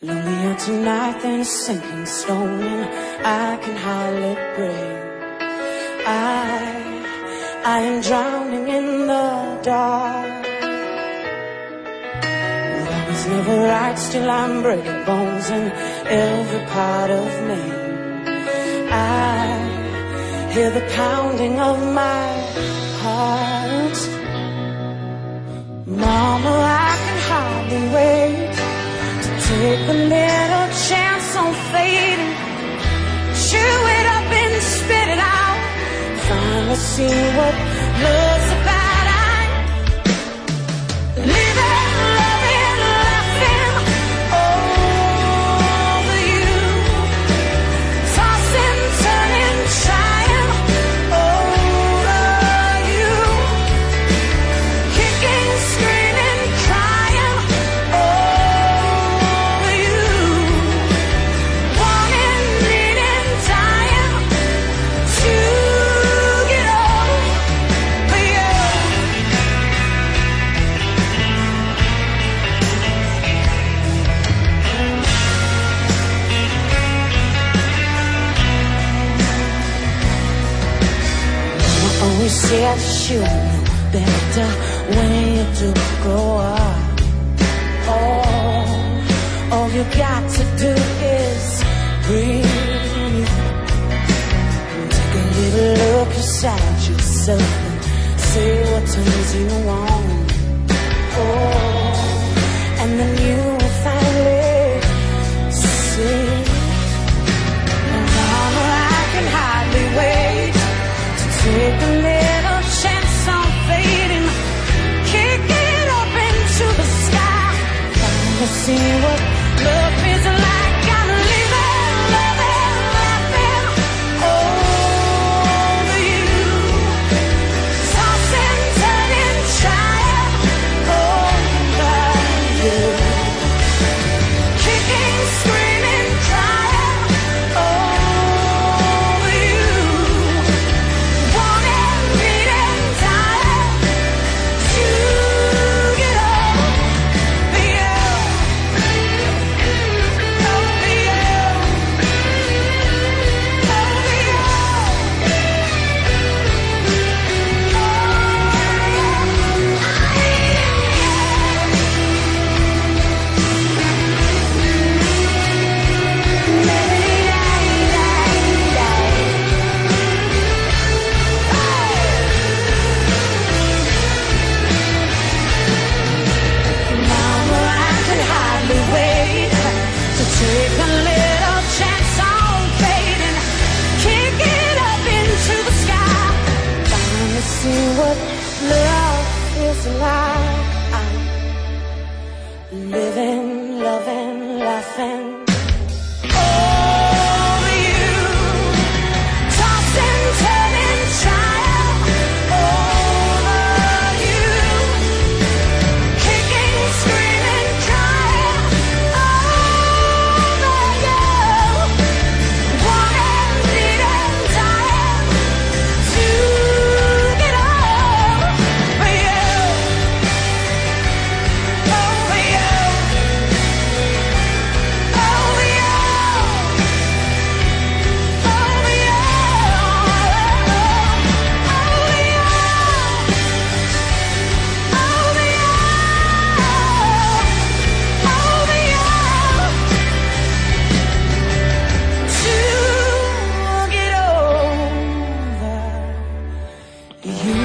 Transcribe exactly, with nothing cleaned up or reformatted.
Lonelier tonight than a sinking stone, and I can hardly breathe. I, I am drowning in the dark. Love is never right, still I'm breaking bones in every part of me. I hear the pounding of my heart. Mama, I can hardly wait to take a little chance on fading. Chew it up and spit it out. Finally see what love's about. I'm living, loving, laughing over you. Tossing, turning, trying over you. Kicking, screaming, crying over you. Wanting, needing, dying to get over you. Mama always said she'll know better when you do grow up. All, all you got to do is breathe. Take a little look inside yourself and say what turns you on. Oh, and then you will finally see. Mama, I can hardly wait to take a little chance on fading. Kick it up into the sky. Finally see what love is like. I'm living, loving, laughing over you. Tossing, turning, trying over you. Kicking, screaming, crying over you. Wanting, needing, dying to get over you. Over Mama, I can hardly wait to take a little chance on fading. Kick it up into the sky. Finally see what love is like. I'm living, loving, laughing over you. Tossing, turning, trying over you. Kicking, screaming, crying over you. Wanting, needing, dying to get over you. Over you. Over you. Over you. Over you. Over you. Over you. To get over you.